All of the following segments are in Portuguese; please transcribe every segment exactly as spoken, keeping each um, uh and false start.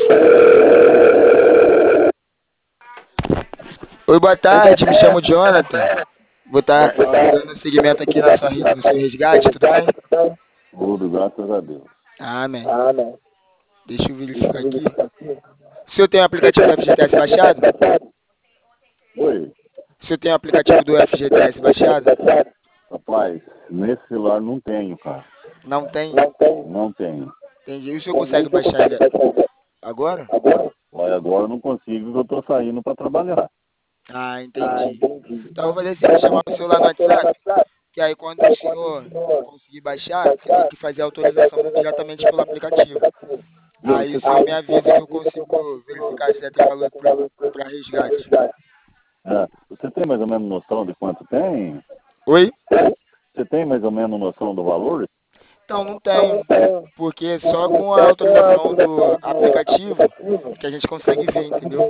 Oi, boa tarde, me chamo Jonathan. Vou estar dando seguimento aqui na sua, no seu resgate, tudo bem? Tudo, graças a Deus. Amém. Deixa eu verificar aqui. O senhor tem o aplicativo do F G T S baixado? Oi, O senhor tem o aplicativo do F G T S baixado? rapaz, nesse celular não tenho, cara. Não tem? Não tenho. Entendi. E o senhor consegue baixar ele agora? Olha, agora eu não consigo, porque eu tô saindo para trabalhar. Ah, entendi. Então eu vou fazer assim, vou chamar o celular no WhatsApp, que aí quando o senhor conseguir baixar, você tem que fazer a autorização diretamente pelo aplicativo. Aí o senhor me avisa que eu consigo verificar se é ter valor para resgate. É, você tem mais ou menos noção de quanto tem? Oi? Você tem mais ou menos noção do valor? Então, não tenho, porque só com a autorização do aplicativo que a gente consegue ver, entendeu?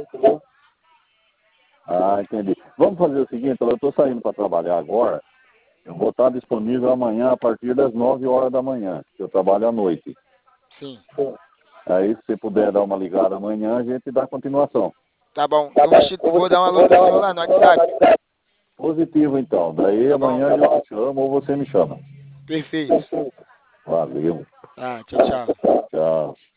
Ah, entendi. Vamos fazer o seguinte, eu estou saindo para trabalhar agora. Eu vou estar disponível amanhã a partir das nove horas da manhã, que eu trabalho à noite. Sim. Aí, se você puder dar uma ligada amanhã, a gente dá continuação. Tá bom. Eu vou, te- vou dar um alô no senhor lá no WhatsApp. Positivo, então. Daí Tá bom? amanhã eu te chamo ou você me chama. Perfeito. Valeu. Ah, tchau, tchau. Tchau.